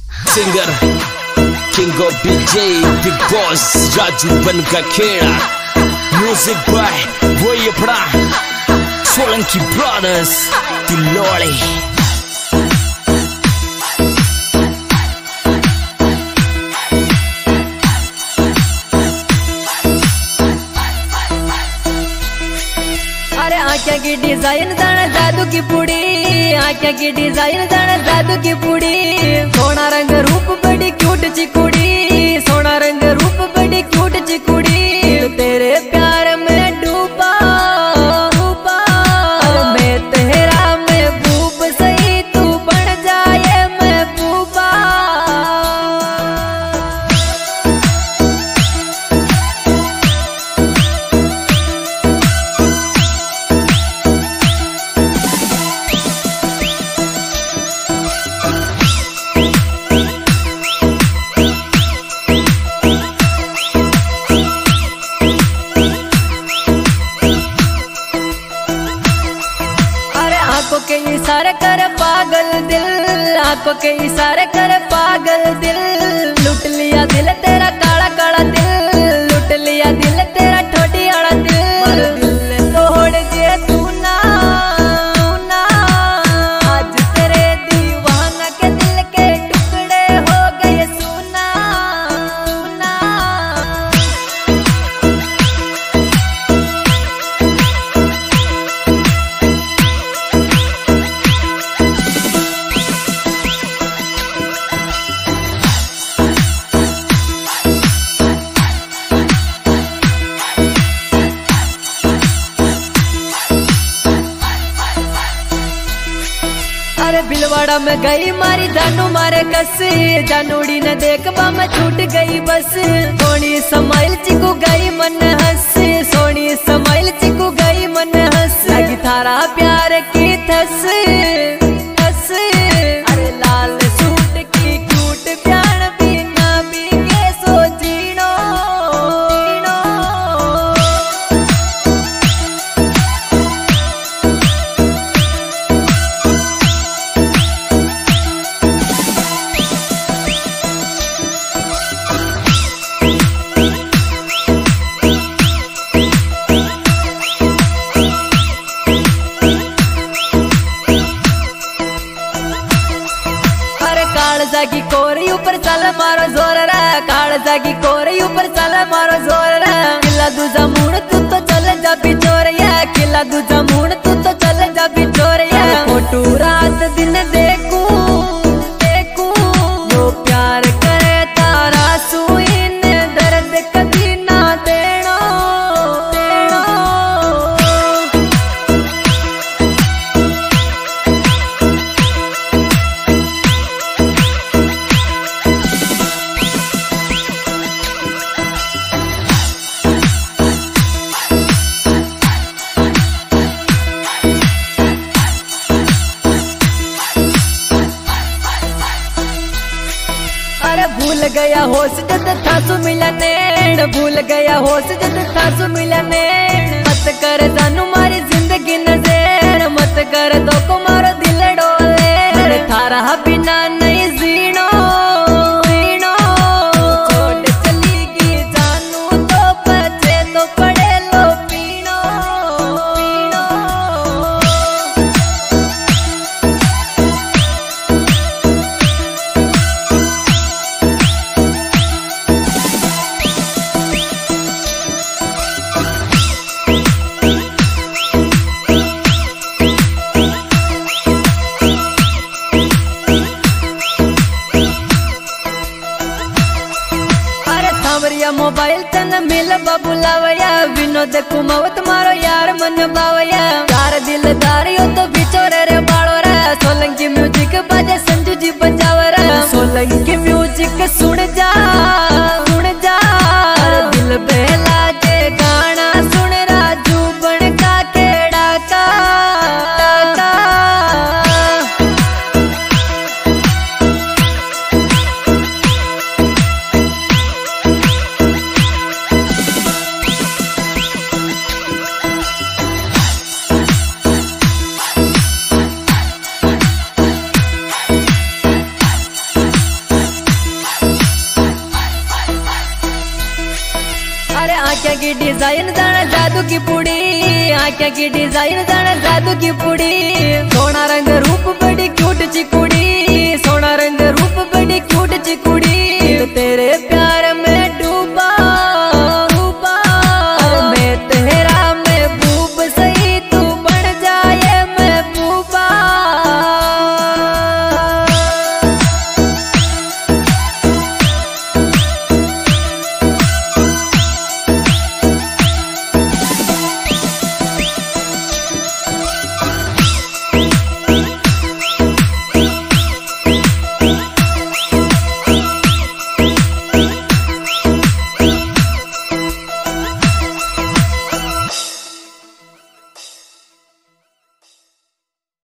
Singer king of DJ big boss Raju बन का Kheda, music by वही अपना सोलंकी ब्रदर्स तिलोड़े। आँखें की डिजाइन जाने जादू की पुड़ी, आँखें की डिजाइन जाने जादू की पुड़ी। सोना रंग रूप बड़ी क्यूट चिकुड़ी, सोना रंग रूप बड़ी क्यूट चिकुड़ी। तेरे प्यार में डूबा डूबा, मैं तेरा महबूब सही, तू बन जाए महबूबा। आंखों के इशारे कर पागल दिल, आंखों के इशारे कर पागल दिल। लूट लिया दिल तेरा काला काला दिल, लूट लिया दिल तेरा ठोटी आड़ा दिल। दिल तोड़ दिया तू ना, आज तेरे दीवाना के दिल के टुकड़े हो गए सुना। अरे बिलवाड़ा में गई मारी जानू मारे कसी, जानूड़ी ने देख बा मैं छूट गई बस। सोनी समाइल चिकू गई मन हंस, सोनी समाइल चिकू गई मन हंस। लगी थारा प्यार की थस थस, अरे लाल सूट की क्यूट प्यार बिना बीगे सो जीनो जीनो। कालजागी कोरी ऊपर चल मारो जोर रे, कालजागी कोरी ऊपर चल मारो जोर रे। किला दूजा मूण तू तो चल जा बिचोरिया, किला दूजा मूण तू तो चल जा बिचोरिया। फोटू रात दिन देखूं देखूं, वो प्यार करे तारा सुईन दर्द कभी ना देना देना। भूल गया होश जब था सु मिला नैन, भूल गया होश जब था सु मिला नैन। मत कर जानू मारी जिंदगी नजर, मत कर दो को मारो दिल डोले। अरे थारा बिना नहीं जीनो जीनो, छोड़ चलीगी जानू तो बचे तो पड़े लो पीनो पीनो। मोबाइल तन मिल बुलावया, विनोद कुमावत मारो यार मन बावया। यार दिलदार यो तो बिचोरे रे बाड़ो रे, सोलंकी म्यूजिक बजे संजू जी बजाव रे। सोलंकी म्यूजिक सुन जा सुन जा, दिल बहला जे गाना सुन राजू बन का खेड़ा का। आंखें की डिजाइन जाना जादू की पुड़ी, आंखें की डिजाइन जाना जादू की पुड़ी, सोना रंग रूप बड़ी क्यूट चिकुड़ी।